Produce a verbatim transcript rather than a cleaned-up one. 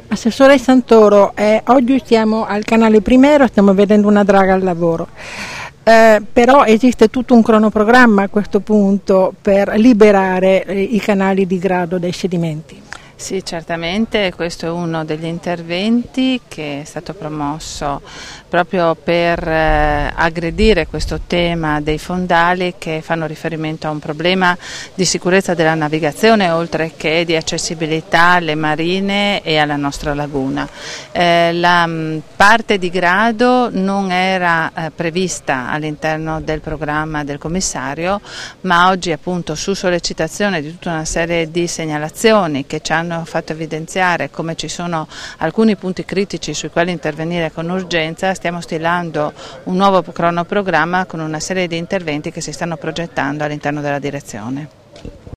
Assessore Santoro, eh, oggi siamo al canale Primero, stiamo vedendo una draga al lavoro, eh, però esiste tutto un cronoprogramma a questo punto per liberare eh, i canali di grado dai sedimenti. Sì, certamente questo è uno degli interventi che è stato promosso proprio per eh, aggredire questo tema dei fondali che fanno riferimento a un problema di sicurezza della navigazione oltre che di accessibilità alle marine e alla nostra laguna. Eh, la mh, parte di grado non era eh, prevista all'interno del programma del commissario, ma oggi appunto su sollecitazione di tutta una serie di segnalazioni che ci hanno hanno fatto evidenziare come ci sono alcuni punti critici sui quali intervenire con urgenza, stiamo stilando un nuovo cronoprogramma con una serie di interventi che si stanno progettando all'interno della direzione.